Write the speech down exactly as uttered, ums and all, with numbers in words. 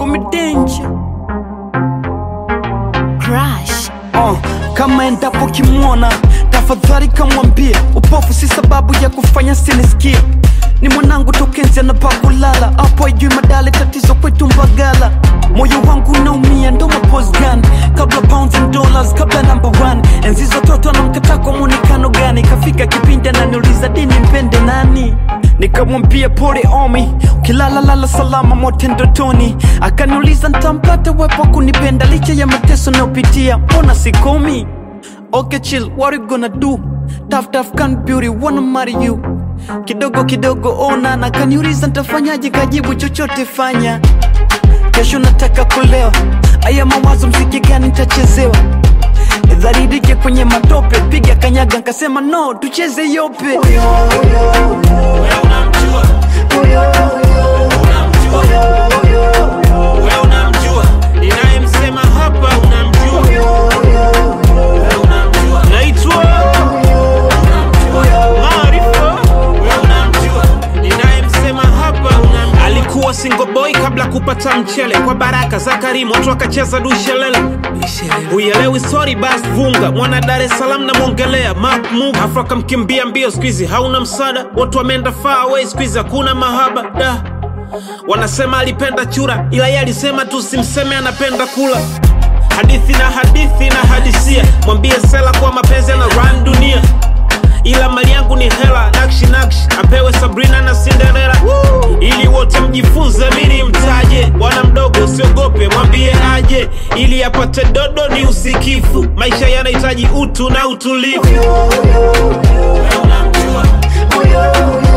me danger Crush. uh, kama endapo kimwona tafadhali kamwambie upofu si sababu ya kufanya sinisikie. Ni mwanangu tokenzi anapakulala hapo ajui madale tatizo kwetu Mbagala. Moyo wangu unaumia ndo mapost gun kabla pounds and dollars kabla number one. Enzi zo toto anamkata kwa muonekano gani? Kafika kipindi ananiuliza dini mpende nani? Nikamwambia pole omi ukilala lala salama mote ndotoni. Akaniuliza nitampata wepo kunipenda licha ya mateso nayopitia mbona sikomi? Okay chill, what you gonna do? Tough tough can beauty wanna marry you. Kidogo kidogo ona na kaniuliza nitafanyaje, kajibu chochote fanya. Kesho nataka kulewa, aya mawazo mziki gani nitachezewa. Dharidike kwenye matope, piga kanyaga nkasema no tucheze yope. Uyo, uyo, wewe unamjua, uyo, uyo, unamjua, uyo, uyo, wewe unamjua, ninayemsema hapa unamjua, uyo, uyo, wewe unamjua, naitwa alikuwa single boy kabla kupata mchele. Kwa baraka za Karimu watu wakacheza dushelele. Uyelewi sorry bas vunga mwana Dar es Salaam na mongelea Mark move Afrika mkimbia mbio squeezy hauna msada. Watu wameenda far away squeezy hakuna mahaba da. Wanasema alipenda chura ila yeye alisema tu simseme anapenda kula. Hadithi na hadithi na hadisia mwambie sela kwa mapenzi na run dunia. Ila mali yangu ni hela nakshi nakshi apewe Sabrina na Cinderella. Woo! Ili wote mjifunze mimi mtaje. Bwana mdogo usiogope mwambie aje. Ili apate dodo ni usikifu. Maisha yanahitaji utu na utulivu. uyo, uyo, wewe unamjua, uyo, uyo.